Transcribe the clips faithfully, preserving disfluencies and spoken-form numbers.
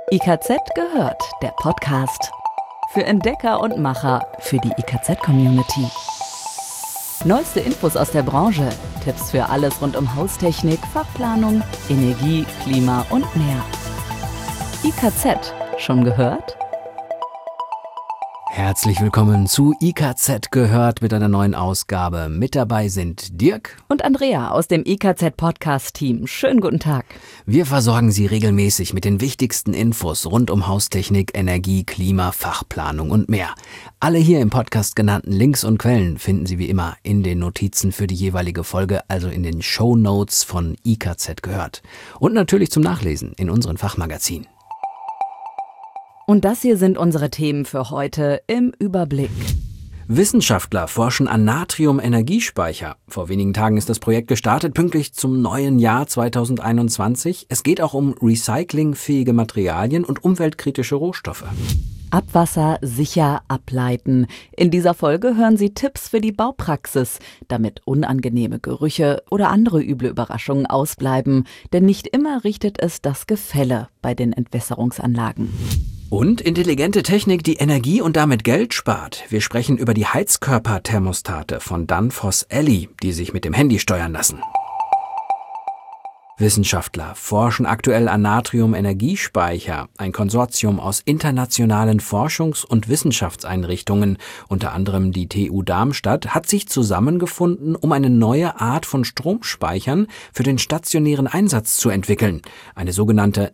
I K Z gehört, der Podcast. Für Entdecker und Macher, für die I K Z-Community. Neueste Infos aus der Branche, Tipps für alles rund um Haustechnik, Fachplanung, Energie, Klima und mehr. I K Z, schon gehört? Herzlich willkommen zu I K Z gehört mit einer neuen Ausgabe. Mit dabei sind Dirk und Andrea aus dem I K Z-Podcast-Team. Schönen guten Tag. Wir versorgen Sie regelmäßig mit den wichtigsten Infos rund um Haustechnik, Energie, Klima, Fachplanung und mehr. Alle hier im Podcast genannten Links und Quellen finden Sie wie immer in den Notizen für die jeweilige Folge, also in den Shownotes von I K Z gehört. Und natürlich zum Nachlesen in unseren Fachmagazinen. Und das hier sind unsere Themen für heute im Überblick. Wissenschaftler forschen an Natrium-Energiespeicher. Vor wenigen Tagen ist das Projekt gestartet, pünktlich zum neuen Jahr zweitausendeinundzwanzig. Es geht auch um recyclingfähige Materialien und umweltkritische Rohstoffe. Abwasser sicher ableiten. In dieser Folge hören Sie Tipps für die Baupraxis, damit unangenehme Gerüche oder andere üble Überraschungen ausbleiben. Denn nicht immer richtet es das Gefälle bei den Entwässerungsanlagen. Und intelligente Technik, die Energie und damit Geld spart. Wir sprechen über die Heizkörperthermostate von Danfoss Elli, die sich mit dem Handy steuern lassen. Wissenschaftler forschen aktuell an Natrium-Energiespeicher, ein Konsortium aus internationalen Forschungs- und Wissenschaftseinrichtungen, unter anderem die T U Darmstadt, hat sich zusammengefunden, um eine neue Art von Stromspeichern für den stationären Einsatz zu entwickeln, eine sogenannte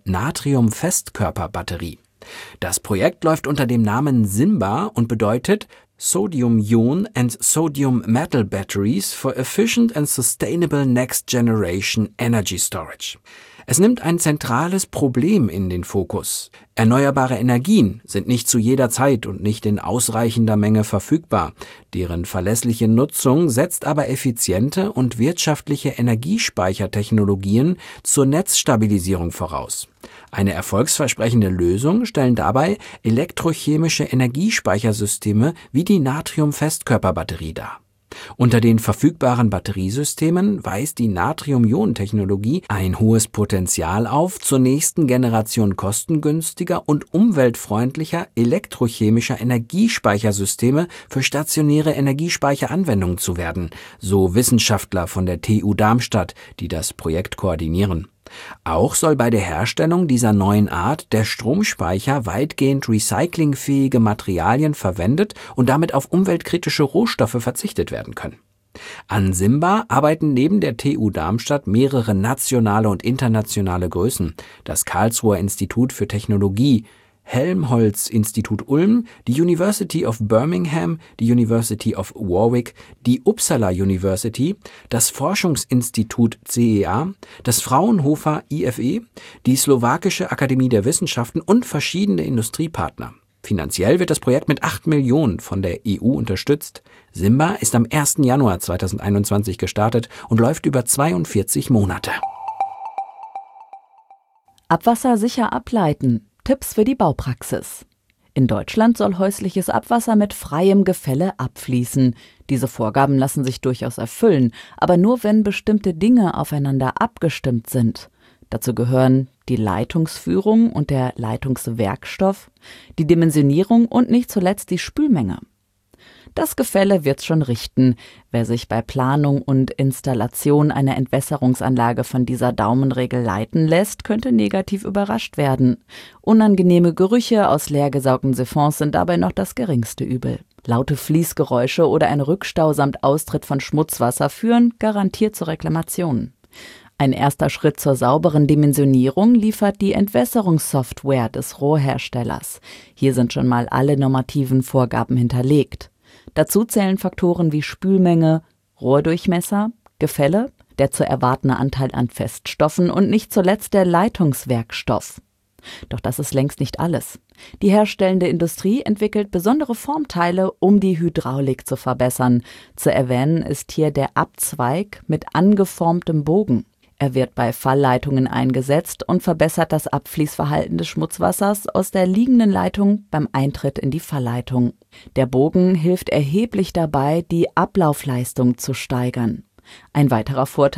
Natrium-Festkörperbatterie. Das Projekt läuft unter dem Namen SIMBA und bedeutet Sodium-Ion and Sodium Metal Batteries for Efficient and Sustainable Next Generation Energy Storage. Es nimmt ein zentrales Problem in den Fokus. Erneuerbare Energien sind nicht zu jeder Zeit und nicht in ausreichender Menge verfügbar. Deren verlässliche Nutzung setzt aber effiziente und wirtschaftliche Energiespeichertechnologien zur Netzstabilisierung voraus. Eine erfolgsversprechende Lösung stellen dabei elektrochemische Energiespeichersysteme wie die Natrium-Festkörperbatterie dar. Unter den verfügbaren Batteriesystemen weist die Natrium-Ionen-Technologie ein hohes Potenzial auf, zur nächsten Generation kostengünstiger und umweltfreundlicher elektrochemischer Energiespeichersysteme für stationäre Energiespeicheranwendungen zu werden, so Wissenschaftler von der T U Darmstadt, die das Projekt koordinieren. Auch soll bei der Herstellung dieser neuen Art der Stromspeicher weitgehend recyclingfähige Materialien verwendet und damit auf umweltkritische Rohstoffe verzichtet werden können. An SIMBA arbeiten neben der T U Darmstadt mehrere nationale und internationale Größen, das Karlsruher Institut für Technologie, Helmholtz-Institut Ulm, die University of Birmingham, die University of Warwick, die Uppsala University, das Forschungsinstitut C E A, das Fraunhofer I F E, die Slowakische Akademie der Wissenschaften und verschiedene Industriepartner. Finanziell wird das Projekt mit acht Millionen von der E U unterstützt. SIMBA ist am ersten Januar zweitausendeinundzwanzig gestartet und läuft über zweiundvierzig Monate. Abwasser sicher ableiten. Tipps für die Baupraxis. In Deutschland soll häusliches Abwasser mit freiem Gefälle abfließen. Diese Vorgaben lassen sich durchaus erfüllen, aber nur wenn bestimmte Dinge aufeinander abgestimmt sind. Dazu gehören die Leitungsführung und der Leitungswerkstoff, die Dimensionierung und nicht zuletzt die Spülmenge. Das Gefälle wird's schon richten. Wer sich bei Planung und Installation einer Entwässerungsanlage von dieser Daumenregel leiten lässt, könnte negativ überrascht werden. Unangenehme Gerüche aus leergesaugten Siphons sind dabei noch das geringste Übel. Laute Fließgeräusche oder ein Rückstau samt Austritt von Schmutzwasser führen garantiert zu Reklamationen. Ein erster Schritt zur sauberen Dimensionierung liefert die Entwässerungssoftware des Rohrherstellers. Hier sind schon mal alle normativen Vorgaben hinterlegt. Dazu zählen Faktoren wie Spülmenge, Rohrdurchmesser, Gefälle, der zu erwartende Anteil an Feststoffen und nicht zuletzt der Leitungswerkstoff. Doch das ist längst nicht alles. Die herstellende Industrie entwickelt besondere Formteile, um die Hydraulik zu verbessern. Zu erwähnen ist hier der Abzweig mit angeformtem Bogen. Er wird bei Fallleitungen eingesetzt und verbessert das Abfließverhalten des Schmutzwassers aus der liegenden Leitung beim Eintritt in die Fallleitung. Der Bogen hilft erheblich dabei, die Ablaufleistung zu steigern. Ein weiterer Vorteil: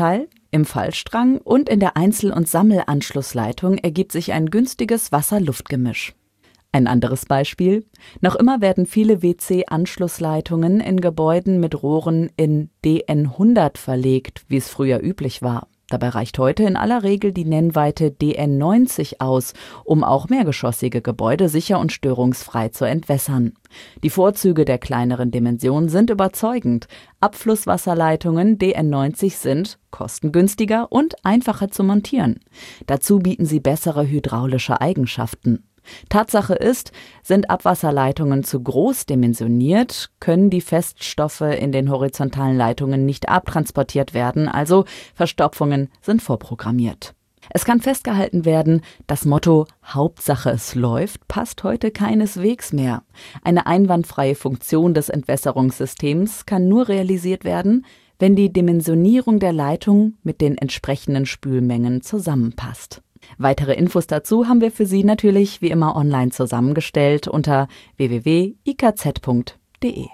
Im Fallstrang und in der Einzel- und Sammelanschlussleitung ergibt sich ein günstiges Wasser-Luft-Gemisch. Ein anderes Beispiel: Noch immer werden viele W C-Anschlussleitungen in Gebäuden mit Rohren in D N hundert verlegt, wie es früher üblich war. Dabei reicht heute in aller Regel die Nennweite D N neunzig aus, um auch mehrgeschossige Gebäude sicher und störungsfrei zu entwässern. Die Vorzüge der kleineren Dimension sind überzeugend. Abflusswasserleitungen D N neunzig sind kostengünstiger und einfacher zu montieren. Dazu bieten sie bessere hydraulische Eigenschaften. Tatsache ist, sind Abwasserleitungen zu groß dimensioniert, können die Feststoffe in den horizontalen Leitungen nicht abtransportiert werden, also Verstopfungen sind vorprogrammiert. Es kann festgehalten werden, das Motto »Hauptsache es läuft« passt heute keineswegs mehr. Eine einwandfreie Funktion des Entwässerungssystems kann nur realisiert werden, wenn die Dimensionierung der Leitung mit den entsprechenden Spülmengen zusammenpasst. Weitere Infos dazu haben wir für Sie natürlich wie immer online zusammengestellt unter w w w punkt i k z punkt d e.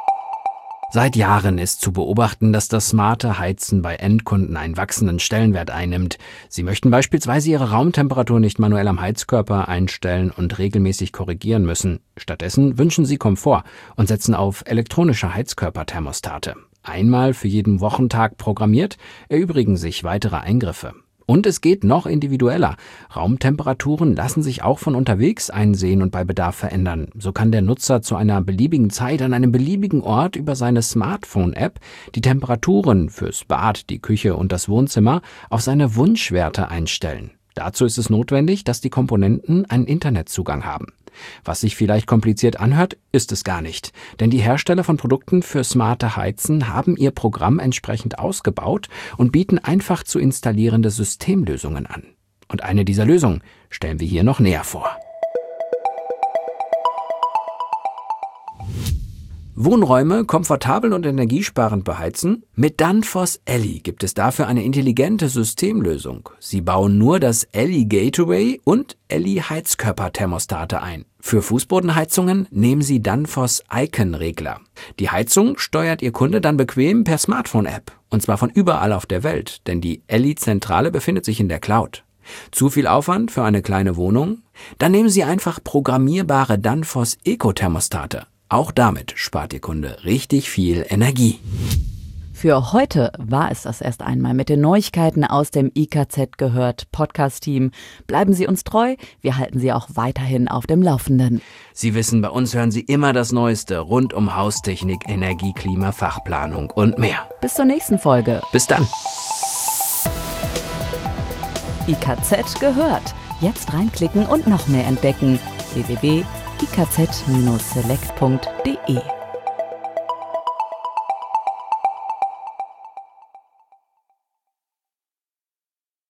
Seit Jahren ist zu beobachten, dass das smarte Heizen bei Endkunden einen wachsenden Stellenwert einnimmt. Sie möchten beispielsweise ihre Raumtemperatur nicht manuell am Heizkörper einstellen und regelmäßig korrigieren müssen. Stattdessen wünschen sie Komfort und setzen auf elektronische Heizkörperthermostate. Einmal für jeden Wochentag programmiert, erübrigen sich weitere Eingriffe. Und es geht noch individueller. Raumtemperaturen lassen sich auch von unterwegs einsehen und bei Bedarf verändern. So kann der Nutzer zu einer beliebigen Zeit an einem beliebigen Ort über seine Smartphone-App die Temperaturen fürs Bad, die Küche und das Wohnzimmer auf seine Wunschwerte einstellen. Dazu ist es notwendig, dass die Komponenten einen Internetzugang haben. Was sich vielleicht kompliziert anhört, ist es gar nicht. Denn die Hersteller von Produkten für smarte Heizen haben ihr Programm entsprechend ausgebaut und bieten einfach zu installierende Systemlösungen an. Und eine dieser Lösungen stellen wir hier noch näher vor. Wohnräume komfortabel und energiesparend beheizen? Mit Danfoss Elli gibt es dafür eine intelligente Systemlösung. Sie bauen nur das Elli Gateway und Elli Heizkörperthermostate ein. Für Fußbodenheizungen nehmen Sie Danfoss Icon-Regler. Die Heizung steuert Ihr Kunde dann bequem per Smartphone-App. Und zwar von überall auf der Welt, denn die Elli-Zentrale befindet sich in der Cloud. Zu viel Aufwand für eine kleine Wohnung? Dann nehmen Sie einfach programmierbare Danfoss Eco-Thermostate. Auch damit spart Ihr Kunde richtig viel Energie. Für heute war es das erst einmal mit den Neuigkeiten aus dem I K Z gehört Podcast-Team. Bleiben Sie uns treu, wir halten Sie auch weiterhin auf dem Laufenden. Sie wissen, bei uns hören Sie immer das Neueste rund um Haustechnik, Energie, Klima, Fachplanung und mehr. Bis zur nächsten Folge. Bis dann. I K Z gehört. Jetzt reinklicken und noch mehr entdecken. w w w punkt i k z bindestrich select punkt d e